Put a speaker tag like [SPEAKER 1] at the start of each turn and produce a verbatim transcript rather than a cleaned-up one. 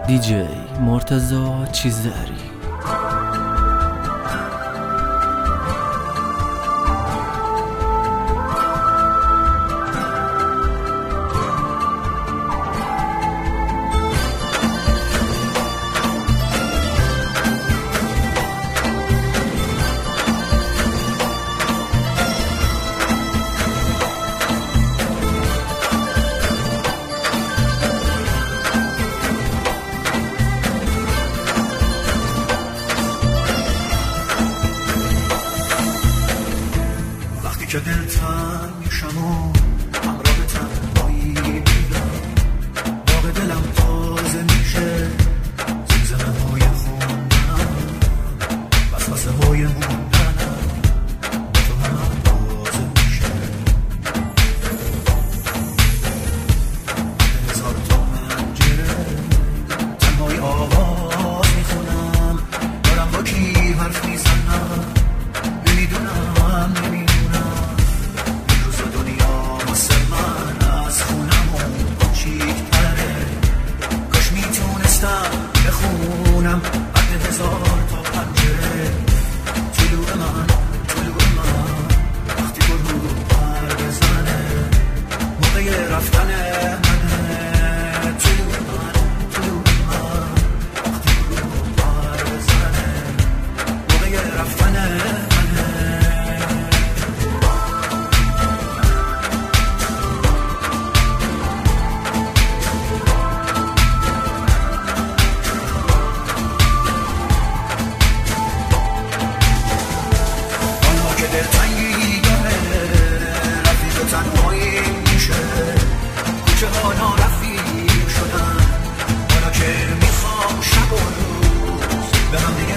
[SPEAKER 1] دیجی مرتضی چیزداری.
[SPEAKER 2] که دلتنگ شما همراه تنهایی میرم، باغ دلم تازه میشه، زمزمه های خوندنم، وسوسه های موندنم با تو هم تازه میشه. هزار تا پنجره تنهای آواز میخونم، دارم با کی حرف میزنم نمیدونم نمیدونم. بخونم بعد هزار تا پنجره طلوع من طلوع من وقتی گلو پر بزنه موقع رفتن منه. طلوع من طلوع من وقتی گلو پر بزنه موقع رفتن منه. دلتنگی داره رفیق تنهایی میشه، کوچه ها نارفیق شدن، حالا که میخوام شب و روز به هم